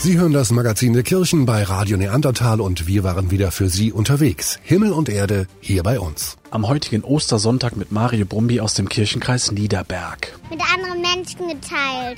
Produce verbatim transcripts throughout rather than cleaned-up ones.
Sie hören das Magazin der Kirchen bei Radio Neandertal und wir waren wieder für Sie unterwegs. Himmel und Erde hier bei uns. Am heutigen Ostersonntag mit Mario Brumby aus dem Kirchenkreis Niederberg. Mit anderen Menschen geteilt.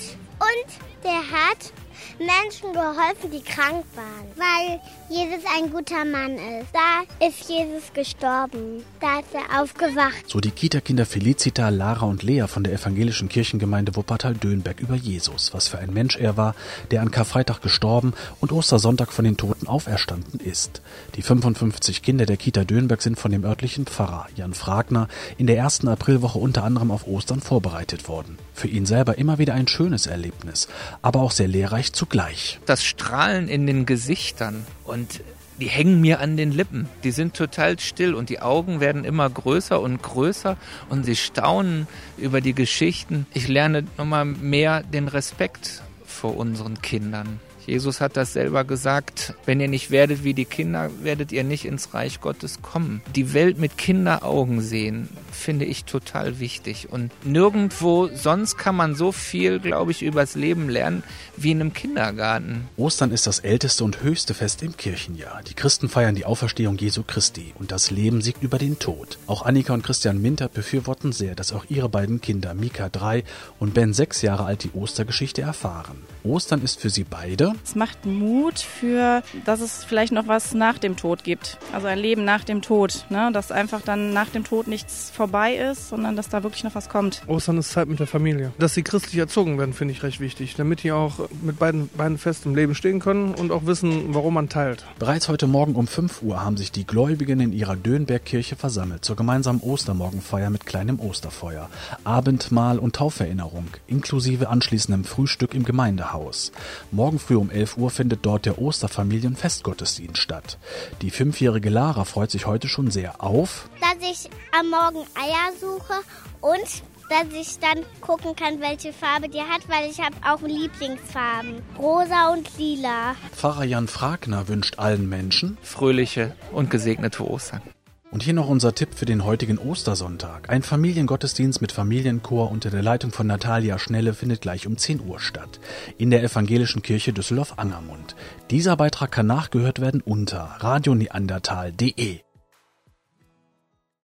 Und der hat Menschen geholfen, die krank waren. Weil Jesus ein guter Mann ist. Da ist Jesus gestorben. Da ist er aufgewacht. So die Kita-Kinder Felicita, Lara und Lea von der evangelischen Kirchengemeinde Wuppertal-Dönberg über Jesus. Was für ein Mensch er war, der an Karfreitag gestorben und Ostersonntag von den Toten auferstanden ist. Die fünfundfünfzig Kinder der Kita Dönberg sind von dem örtlichen Pfarrer Jan Fragner in der ersten Aprilwoche unter anderem auf Ostern vorbereitet worden. Für ihn selber immer wieder ein schönes Erlebnis, aber auch sehr lehrreich zugleich. Das Strahlen in den Gesichtern und die hängen mir an den Lippen. Die sind total still und die Augen werden immer größer und größer und sie staunen über die Geschichten. Ich lerne nochmal mehr den Respekt vor unseren Kindern. Jesus hat das selber gesagt, wenn ihr nicht werdet wie die Kinder, werdet ihr nicht ins Reich Gottes kommen. Die Welt mit Kinderaugen sehen, finde ich total wichtig. Und nirgendwo sonst kann man so viel, glaube ich, übers Leben lernen wie in einem Kindergarten. Ostern ist das älteste und höchste Fest im Kirchenjahr. Die Christen feiern die Auferstehung Jesu Christi und das Leben siegt über den Tod. Auch Annika und Christian Mintert befürworten sehr, dass auch ihre beiden Kinder, Mika drei und Ben sechs Jahre alt, die Ostergeschichte erfahren. Ostern ist für sie beide: Es macht Mut für, dass es vielleicht noch was nach dem Tod gibt. Also ein Leben nach dem Tod. Ne? Dass einfach dann nach dem Tod nichts vorbei ist, sondern dass da wirklich noch was kommt. Ostern ist Zeit mit der Familie. Dass sie christlich erzogen werden, finde ich recht wichtig. Damit die auch mit beiden Beinen fest im Leben stehen können und auch wissen, warum man teilt. Bereits heute Morgen um fünf Uhr haben sich die Gläubigen in ihrer Dönbergkirche versammelt zur gemeinsamen Ostermorgenfeier mit kleinem Osterfeuer, Abendmahl und Tauferinnerung, inklusive anschließendem Frühstück im Gemeindehaus. Morgen früh um elf Uhr findet dort der Osterfamilienfestgottesdienst statt. Die fünfjährige Lara freut sich heute schon sehr auf, dass ich am Morgen Eier suche und dass ich dann gucken kann, welche Farbe die hat, weil ich habe auch Lieblingsfarben. Rosa und lila. Pfarrer Jan Fragner wünscht allen Menschen fröhliche und gesegnete Ostern. Und hier noch unser Tipp für den heutigen Ostersonntag. Ein Familiengottesdienst mit Familienchor unter der Leitung von Natalia Schnelle findet gleich um zehn Uhr statt. In der evangelischen Kirche Düsseldorf-Angermund. Dieser Beitrag kann nachgehört werden unter radio neandertal punkt de.